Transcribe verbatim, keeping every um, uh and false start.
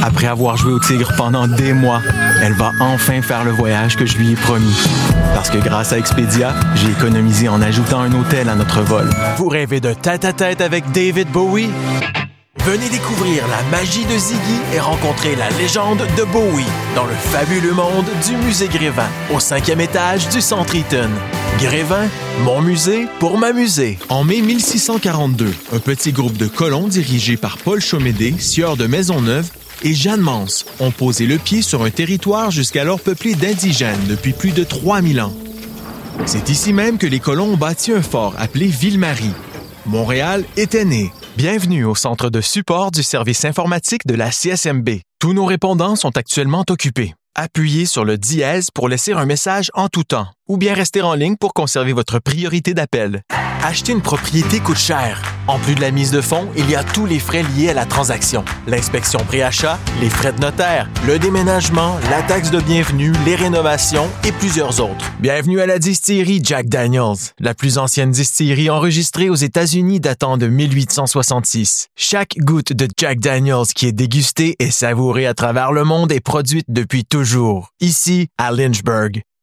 Après avoir joué au tigre pendant des mois, elle va enfin faire le voyage que je lui ai promis. Parce que grâce à Expedia, j'ai économisé en ajoutant un hôtel à notre vol. Vous rêvez de tête-à-tête avec David Bowie? Venez découvrir la magie de Ziggy et rencontrer la légende de Bowie dans le fabuleux monde du musée Grévin, au cinquième étage du Centre Eaton. Grévin, mon musée pour m'amuser. En mai mille six cent quarante-deux, un petit groupe de colons dirigé par Paul Chomédé, sieur de Maisonneuve, et Jeanne Mance ont posé le pied sur un territoire jusqu'alors peuplé d'indigènes depuis plus de trois mille ans. C'est ici même que les colons ont bâti un fort appelé Ville-Marie. Montréal était né. Bienvenue au centre de support du service informatique de la C S M B. Tous nos répondants sont actuellement occupés. Appuyez sur le dièse pour laisser un message en tout temps ou bien rester en ligne pour conserver votre priorité d'appel. Acheter une propriété coûte cher. En plus de la mise de fonds, il y a tous les frais liés à la transaction. L'inspection pré-achat, les frais de notaire, le déménagement, la taxe de bienvenue, les rénovations et plusieurs autres. Bienvenue à la distillerie Jack Daniel's, la plus ancienne distillerie enregistrée aux États-Unis datant de mille huit cent soixante-six. Chaque goutte de Jack Daniel's qui est dégustée et savourée à travers le monde est produite depuis toujours, ici à Lynchburg.